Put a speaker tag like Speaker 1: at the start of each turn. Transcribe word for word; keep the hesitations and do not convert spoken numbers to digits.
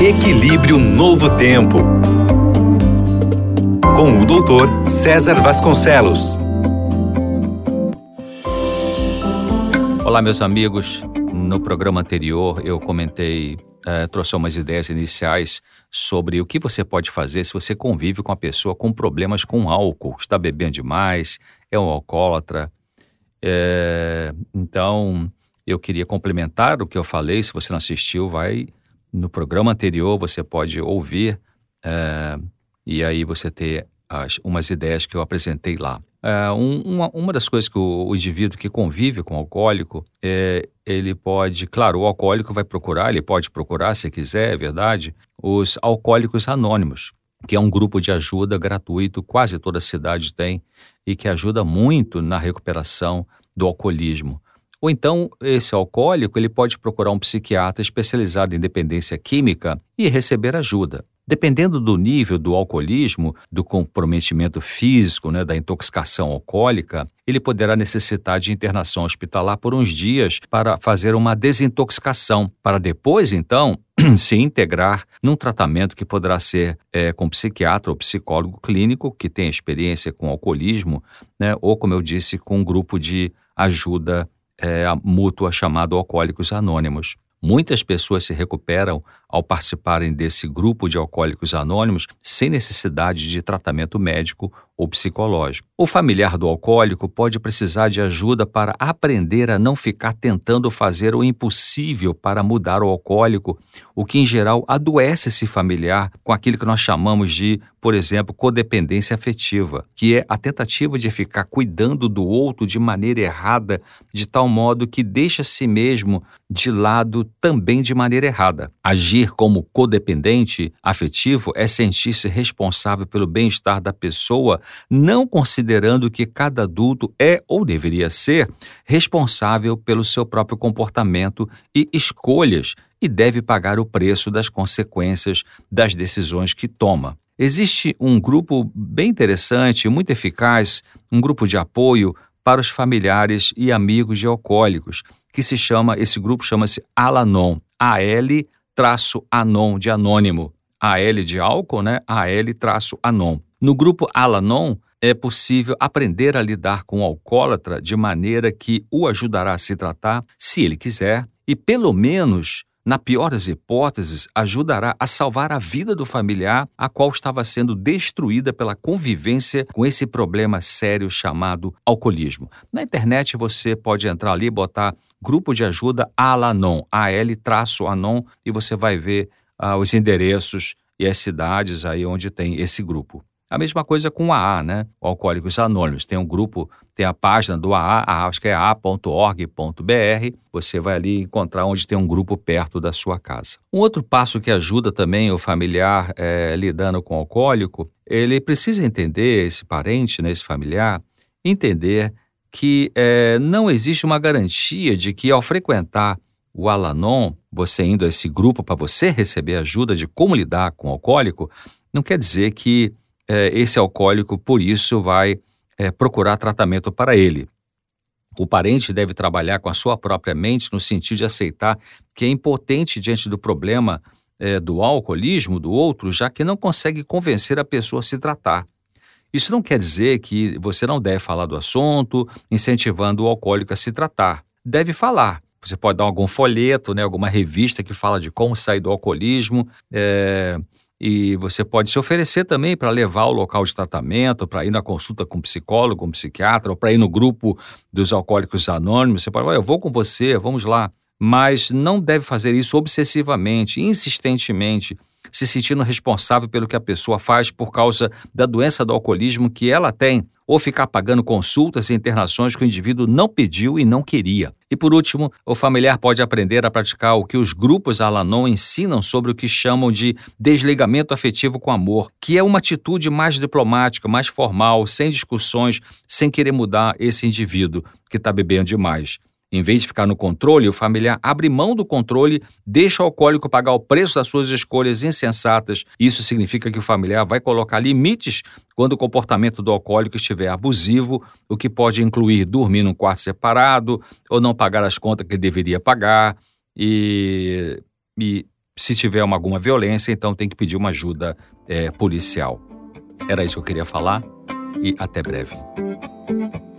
Speaker 1: Equilíbrio Novo Tempo, com o doutor César Vasconcelos.
Speaker 2: Olá, meus amigos. No programa anterior eu comentei, eh, trouxe umas ideias iniciais sobre o que você pode fazer se você convive com uma pessoa com problemas com álcool, está bebendo demais, é um alcoólatra. É, então, eu queria complementar o que eu falei. Se você não assistiu, vai no programa anterior, você pode ouvir é, e aí você ter as, umas ideias que eu apresentei lá. É, um, uma, uma das coisas que o, o indivíduo que convive com o alcoólico, é, ele pode, claro, o alcoólico vai procurar, ele pode procurar, se quiser, é verdade, os Alcoólicos Anônimos, que é um grupo de ajuda gratuito, quase toda cidade tem, e que ajuda muito na recuperação do alcoolismo. Ou então, esse alcoólico ele pode procurar um psiquiatra especializado em dependência química e receber ajuda. Dependendo do nível do alcoolismo, do comprometimento físico, né, da intoxicação alcoólica, ele poderá necessitar de internação hospitalar por uns dias para fazer uma desintoxicação, para depois, então, se integrar num tratamento que poderá ser é, com psiquiatra ou psicólogo clínico que tem experiência com alcoolismo, né, ou, como eu disse, com um grupo de ajuda é, mútua chamado Alcoólicos Anônimos. Muitas pessoas se recuperam ao participarem desse grupo de alcoólicos anônimos sem necessidade de tratamento médico ou psicológico. O familiar do alcoólico pode precisar de ajuda para aprender a não ficar tentando fazer o impossível para mudar o alcoólico, o que em geral adoece esse familiar com aquilo que nós chamamos de, por exemplo, codependência afetiva, que é a tentativa de ficar cuidando do outro de maneira errada, de tal modo que deixa a si mesmo de lado também de maneira errada. Agir como codependente afetivo é sentir-se responsável pelo bem-estar da pessoa, não considerando que cada adulto é ou deveria ser responsável pelo seu próprio comportamento e escolhas e deve pagar o preço das consequências das decisões que toma. Existe um grupo bem interessante, muito eficaz, um grupo de apoio para os familiares e amigos de alcoólicos, que se chama, esse grupo chama-se Al-Anon, A L Anon de anônimo, A L de álcool, né? A L Anon. No grupo Al-Anon é possível aprender a lidar com o alcoólatra de maneira que o ajudará a se tratar, se ele quiser, e pelo menos, na pior das hipóteses, ajudará a salvar a vida do familiar, a qual estava sendo destruída pela convivência com esse problema sério chamado alcoolismo. Na internet você pode entrar ali e botar Grupo de Ajuda Al-Anon, A L Anon, e você vai ver ah, os endereços e as cidades aí onde tem esse grupo. A mesma coisa com o A A, né? O Alcoólicos Anônimos. Tem um grupo, tem a página do A A, acho que é a a ponto org ponto b r. Você vai ali encontrar onde tem um grupo perto da sua casa. Um outro passo que ajuda também o familiar é, lidando com o alcoólico, ele precisa entender, esse parente, né, esse familiar, entender que é, não existe uma garantia de que ao frequentar o Al-Anon, você indo a esse grupo para você receber ajuda de como lidar com o alcoólico, não quer dizer que é, esse alcoólico, por isso, vai é, procurar tratamento para ele. O parente deve trabalhar com a sua própria mente no sentido de aceitar que é impotente diante do problema é, do alcoolismo do outro, já que não consegue convencer a pessoa a se tratar. Isso não quer dizer que você não deve falar do assunto, incentivando o alcoólico a se tratar. Deve falar. Você pode dar algum folheto, né, alguma revista que fala de como sair do alcoolismo, é, e você pode se oferecer também para levar ao local de tratamento, para ir na consulta com um psicólogo, com um psiquiatra, ou para ir no grupo dos Alcoólicos Anônimos. Você pode falar, eu vou com você, vamos lá. Mas não deve fazer isso obsessivamente, insistentemente, se sentindo responsável pelo que a pessoa faz por causa da doença do alcoolismo que ela tem, ou ficar pagando consultas e internações que o indivíduo não pediu e não queria. E por último, o familiar pode aprender a praticar o que os grupos Al-Anon ensinam sobre o que chamam de desligamento afetivo com amor, que é uma atitude mais diplomática, mais formal, sem discussões, sem querer mudar esse indivíduo que está bebendo demais. Em vez de ficar no controle, o familiar abre mão do controle, deixa o alcoólico pagar o preço das suas escolhas insensatas. Isso significa que o familiar vai colocar limites quando o comportamento do alcoólico estiver abusivo, o que pode incluir dormir num quarto separado ou não pagar as contas que ele deveria pagar. E, e se tiver uma, alguma violência, então tem que pedir uma ajuda é, policial. Era isso que eu queria falar e até breve.